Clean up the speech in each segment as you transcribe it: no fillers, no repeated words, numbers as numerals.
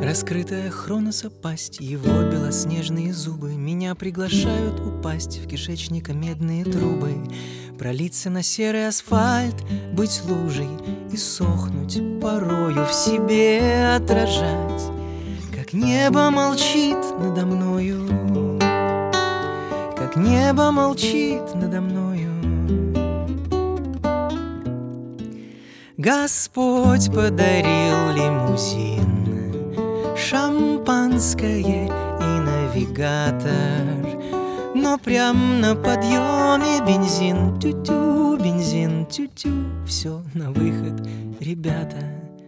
Раскрытая Хроноса пасть, его белоснежные зубы меня приглашают упасть в кишечника медные трубы, пролиться на серый асфальт, быть лужей и сохнуть, порою в себе отражать, как небо молчит надо мною, как небо молчит надо мною. Господь подарил лимузин, шампанское и навигатор, но прям на подъеме бензин, тю-тю, бензин, тю-тю. Все на выход, ребята,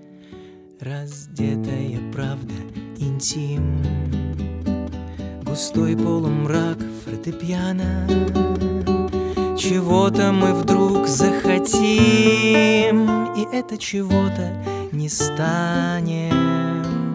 раздетая правда, интим, густой полумрак фортепиано. Чего-то мы вдруг захотим, и это чего-то не станем.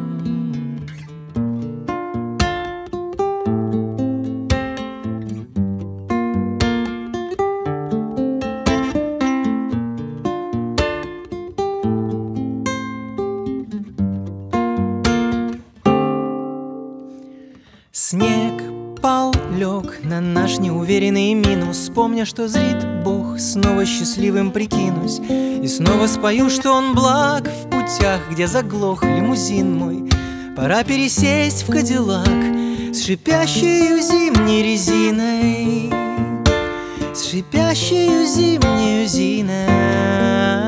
Снег пал, лег на наш неуверенный минус, помня, что зрит Бог, снова счастливым прикинусь и снова спою, что он благ в путях, где заглох лимузин мой. Пора пересесть в Кадиллак с шипящей зимней резиной, с шипящей зимней резиной,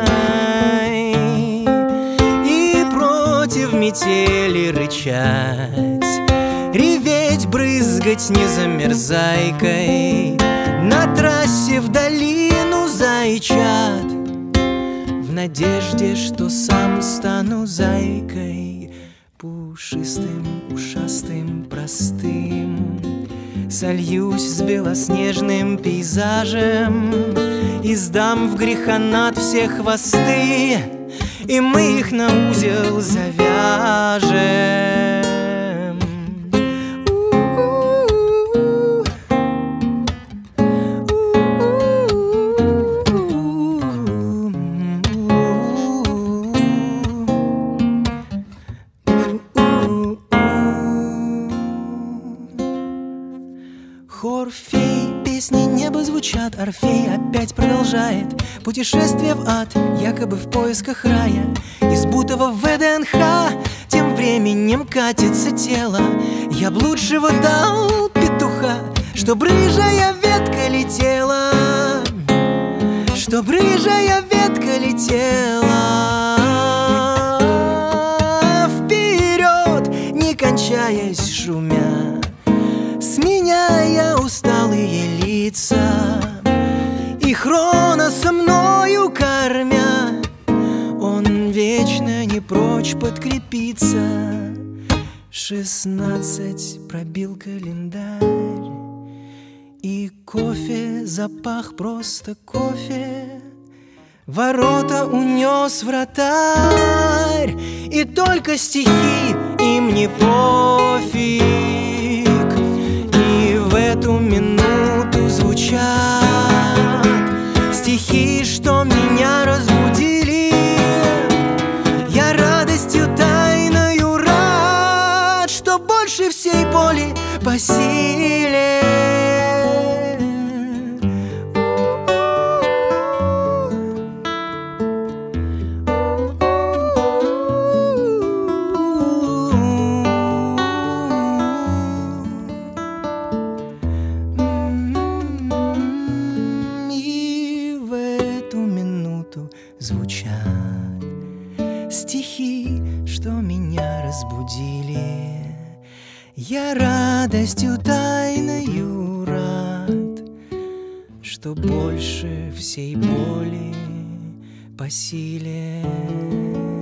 и против метели рычать, реветь, брызгать незамерзайкой на трассе в долину зайчат, в надежде, что сам стану зайкой, пушистым, ушастым, простым. Сольюсь с белоснежным пейзажем и сдам в грехонат все хвосты, и мы их на узел завяжем. Хор фей, песни неба звучат, Орфей опять продолжает путешествие в ад, якобы в поисках рая. Из Бутова в ВДНХ тем временем катится тело. Я б лучшего дал петуха, чтоб рыжая ветка летела, чтоб рыжая ветка летела вперед, не кончаясь шумя, сменяя усталые лица, и Хроноса мною кормя, он вечно не прочь подкрепиться. 16 пробил календарь, и кофе запах просто кофе, ворота унес вратарь, и только стихи им не пофиг. В эту минуту звучат стихи, что меня разбудили. Я радостью тайною рад, что больше всей боли по силе. Звучат стихи, что меня разбудили. Я радостью тайною рад, что больше всей боли по силе.